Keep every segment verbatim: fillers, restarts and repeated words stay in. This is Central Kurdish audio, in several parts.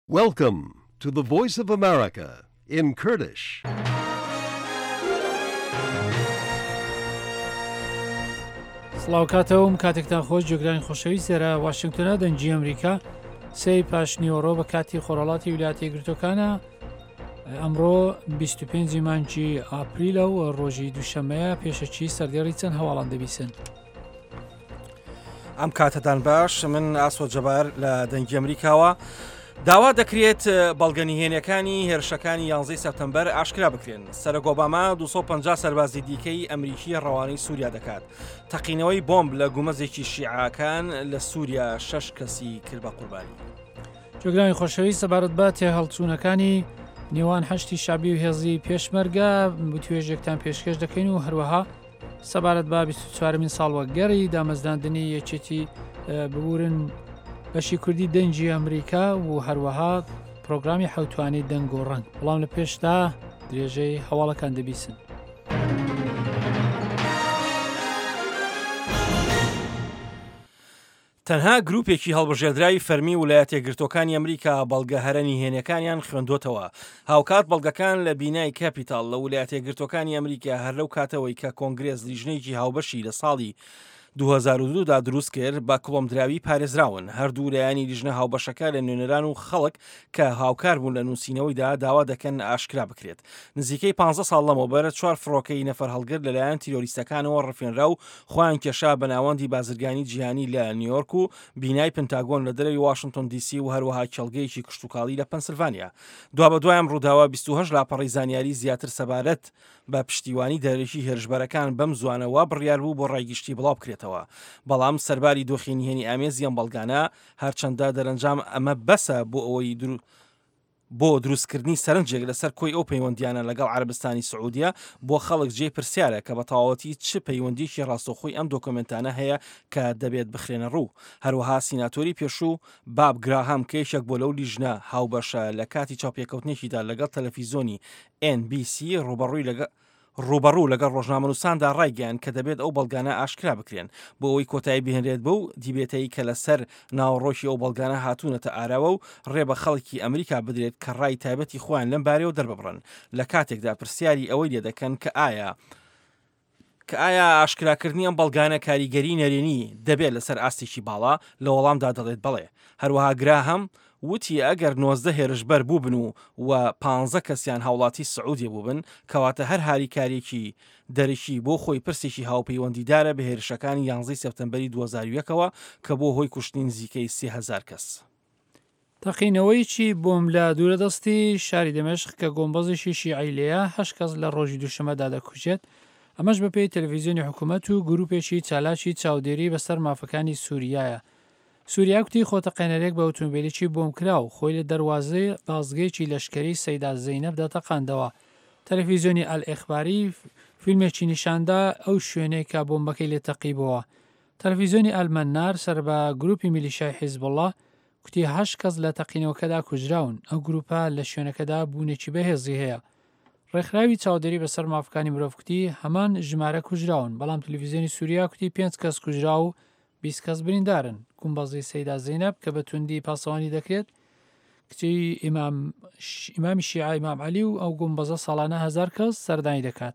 Welcome to the Voice of America in Kurdish. سڵاوکاتەوەم کاتێکتان خۆش جێگرانی خۆشەویست سێرە واشنگتۆنە دەنجی ئەمریکا سێی پاشنیوەڕۆ بە کاتی خۆڕەڵاتی ویلایەتە یەکگرتووەکانە ئەمڕۆ بیست و پێنجی مانگی ئاپریلە و ڕۆژی دووشەمەیە پێشەچی سەردێڕی چەند هەواڵان دەبیسن. ئەم کاتتان باش من ئاسۆ جەبار لە دەنگی ئەمریکاوە داوا دەکرێت بەڵگەنیهێنەکانی هێرشەکانی یانزەی سەپتەمبەر ئاشکرا بکرێن. سەرۆک ئۆباما دووسەد و پەنجا سەربازی دیکەی ئەمریکی ڕەوانەی سووریا دەکات. تەقینەوەی بۆمب لە گومەزێکی شیعاکان لە سووریا شەش کەسی کرد بە قوربانی. جێگرانی خۆشەویست سەبارەت بە تێهەڵچوونەکانی نێوان هەشتی شابی و هێزی پێشمەرگە توێژێکتان پێشکەش دەکەین و هەروەها سەبارەت بە بیست و چوارمین ساڵوەگەڕی دامەزراندنی یەکێتی ببورن بەشی کوردی دەنجی ئەمریکا و هەروەها پرۆگرامی حوتوانی دەنگ و ڕەنگ. بەڵام لە پێشدا درێژەی هەواڵەکان دەبیسن. تەنها گروپێکی هەڵبژێردراوی فەرمی ویلایەتە یەکگرتووەکانی ئەمریکا بەڵگە هەرەنی هێنەکانیان خوێندوتەوە. هاوکات بەڵگەکان لە بینای کاپیتال لە ویلایەتە یەکگرتووەکانی ئەمریکا هەر لەو کاتەوەی کە کۆنگرێس لیژنەیەکی هاوبەشی لە ساڵی دوو هەزار و دوو دا دروست کرد بە کڵۆمدراوی پارێزراون. هەردوو لایانی لیژنە هاوبەشەکە لە نوێنەران و خەڵک کە هاوکار بوون لە نووسینەوەیدا داوا دەکەن ئاشکرا بکرێت. نزیکەی پانزە ساڵ لەمەوبەر چوار فڕۆکەی نەفەر هەڵگر لەلایەن تیرۆریستەکانەوە ڕفێنرا و خۆیان کێشا بە ناوەندی بازرگانی جیهانی لە نیویۆرک و بینای پنتاگۆن لە دەرەوی واشنگتن دیسی و هەروەها کێڵگەیەکی کشتوکاڵی لە پەنسیلڤانیا. دوا بە دوایەم ڕووداوە بیست و هەشت لاپەڕی زانیاری زیاتر سەبارەت بە پشتیوانی دەرەکی هێرشبەرەکان بەم زوانەوە بڕیار بوو بۆ ڕایگشتی بڵاو بکرێتەوە. بەڵام سەرباری دۆخینیهێنی ئامێزیان بەڵگانە هەرچەندە دەرەنجام ئەمە بەسە بۆ ئەوەی درو بۆ دروستکردنی سەرنجێک لەسەر کۆی ئەو پەیوەندیانە لەگەڵ عەرەبستانی سعودیە بۆ خەڵک جێ پرسیارە کە بە تەواوەتی چ پەیوەندیکی ڕاستەوخۆی ئەم دۆکۆمنتانە هەیە کە دەبێت بخرێنە ڕوو. هەروەها سیناتۆری پێشوو باب گراهام کێشێک بۆ لەو لیژنە هاوبەشە لە کاتی چاوپێکەوتنێکیدا لەگەڵ تەلەڤیزۆنی ئێن بی سی ڕوبەڕووی لەگە ڕوبەڕوو لەگەڵ ڕۆژنامەنووساندا ڕایگەیان کە دەبێت ئەو بەڵگانە ئاشکرا بکرێن بۆ ئەوەی کۆتایی بهێنرێت بە و دیبێتەی کە لەسەر ناوەڕۆکی ئەو بەڵگانە هاتوونەتە ئاراوە و ڕێ بە خەڵکی ئەمریکا بدرێت کە ڕای تایبەتی خۆیان لەم بارەوە دەرببڕن. لە کاتێکدا پرسیاری ئەوەی لێ دەکەن کە ئایا کە ئایا ئاشکراکردنی ئەم بەڵگانە کاریگەری نەرێنی دەبێت لەسەر ئاستێکی باڵا لە وەڵامدا دەڵێت بڵێ. هەروەها گراهەم وتی ئەگەر نۆزدە هێرشبەر بوو بن و و پانزە کەسیان هاوڵاتی سعودی بوو بن کەواتە هەر هاریکارێکی دەرەکی بۆ خۆی پرسێکی هاوپەیوەندیدارە بە هێرشەکانی یانزەی سەپتەمبەری دوو هەزار و یەکەوە کە بۆ هۆی کوشتنی نزیکەی سێ هەزار کەس. تەقینەوەیکی بۆم لە دوورەدەستی شاری دەمەشق کە گۆمبەزێکی شیعی لێیە هەشت کەس لە ڕۆژی دووشەمەدا دەکوژێت. ئەمەش بەپێی تەلەڤیزیۆنی حکوومەت و گروپێکی چالاکی چاودێری بەسەر مافەکانی سووریایە. سووریا کوتی خۆتەقێنەرێک بە ئۆتۆمبیلێکی بۆم کرا و خۆی لە دەواازەی بازگەیەکی لەشکەری سەیدا زەینەبدا تەقاندەوە. تەلەڤیزیۆنی ئەل-ئیخباری فیلمێکی نیشاندا ئەو شوێنەی کە بۆمبەکەی لێ تەقیبەوە. تەلەڤیزیۆنی ئەلمەنار سەر بە گروپی میلیشای حیزبوڵڵا کوتی هەشت کەس لە تەقینەوەکەدا کوژراون. ئەو گروپە لە شوێنەکەدا بوونێکی بەهێزی هەیە. ڕێکخراوی چاودێری بەسەر مافەکانی مرۆڤ کوتی هەمان ژمارە کوژراون، بەڵام تەلەڤیزیۆنی سووریا کوتی پێنج کەس کوژرا و بیست کەس بریندارن. گومبەزی سەیدا زەینەب کە بە توندی پاسەوانی دەکرێت کچی ئیمامی شیعە ئیمام عەلی و ئەو گومبەزە ساڵانە هەزار کەس سەردانی دەکات.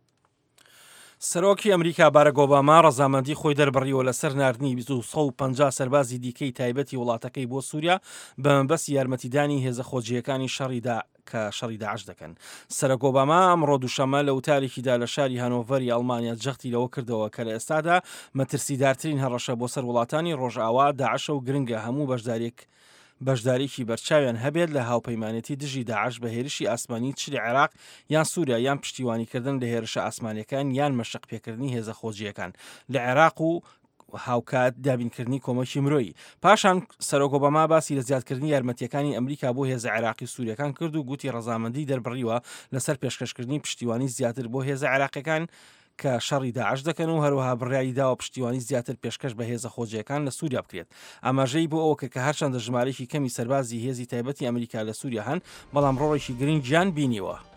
سەرۆکی ئەمریکا باراک ئۆباما ڕەزامەندی خۆی دەربڕیەوە لەسەر ناردنی دووسەد و پەنجا سەربازی دیکەی تایبەتی وڵاتەکەی بۆ سووریا بە مەبەستی یارمەتیدانی هێزە خۆجیەکانی شەڕیدا کە شەڕی داعش دەکەن. سەرۆک ئۆباما ئەمڕۆ دووشەمە لە وتارێکیدا لە شاری هانۆڤەری ئەڵمانیا جەختی لەوە کردەوە کە لە ئێستادا مەترسیدارترین هەڕەشە بۆ سەر وڵاتانی ڕۆژئاوا داعشە و گرنگە هەموو بەشدارێک بەشداریکی بەرچاویان هەبێت لە هاوپەیمانەتی دژی داعش بە هێرشی ئاسمانی چری عێراق یان سووریا یان پشتیوانیکردن لە هێرشە ئاسمانیەکان یان مەشق پێکردنی هێزە خۆجیەکان لە عێراق و هاوکات دابینکردنی کۆمەکی مرۆیی. پاشان سەرۆک ئۆباما باسی لە زیادکردنی یارمەتیەکانی ئەمریکا بۆ هێزە عێراقی سووریەکان کرد و گوتی ڕەزامەندی دەربڕیوە لەسەر پێشکەشکردنی پشتیوانی زیاتر بۆ هێزە عێراقیەکان کە شەڕی داعش دەکەن و هەروەها بڕیاری داوە پشتیوانی زیاتر پێشکەش بە هێزە خۆجیەکان لە سووریا بکرێت. ئاماژەی بۆ ئەوە کە هەرچەندە ژمارەی کەمی سەربازی هێزی تایبەتی ئەمریکا لە سووریا هەن بەڵام ڕۆڵێکی گرنگیان بینیوە.